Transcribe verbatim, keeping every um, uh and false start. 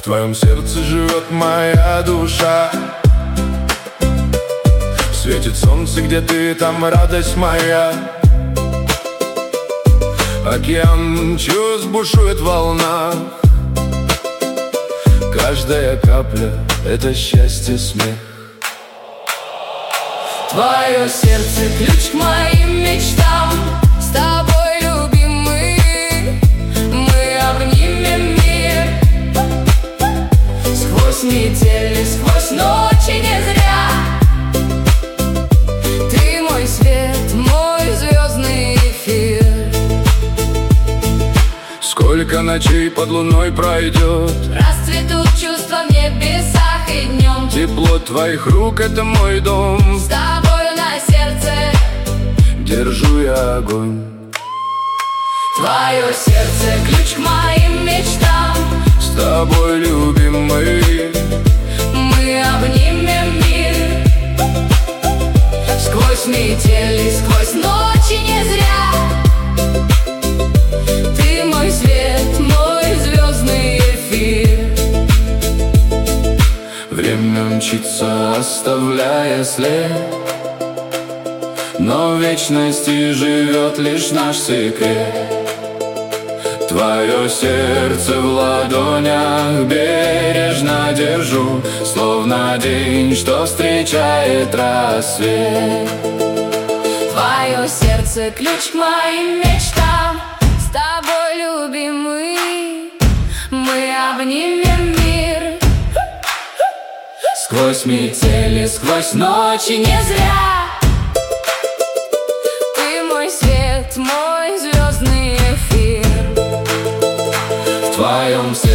твоем сердце живет моя душа. Светит солнце, где ты, там радость моя. Океан чувств бушует в волнах. Каждая капля — это счастье, смех. Твое сердце — ключ к моим мечтам. С тобой, любимый, мы обнимем мир. Сквозь метели, сквозь ночи не зря. Ты мой свет, мой звездный эфир. Сколько ночей под луной пройдет, расцветут чувства в небесах и днем. тепло твоих рук — это мой дом. С тобою на сердце держу я огонь. Твое сердце — ключ к моим мечтам. С тобой, любимый, мы обнимем мир. Сквозь метели, сквозь ночи не зря. Ты мой свет, мой звездный эфир. Время мчится, оставляя след, но в вечности живет лишь наш секрет. Твое сердце в ладонях бережно держу, словно день, что встречает рассвет. Твое сердце — ключ к моим мечтам. С тобой, любимый, мы обнимем мир. Сквозь метели, сквозь ночи не зря. Ты мой свет, мой звездный эфир. в твоем сердце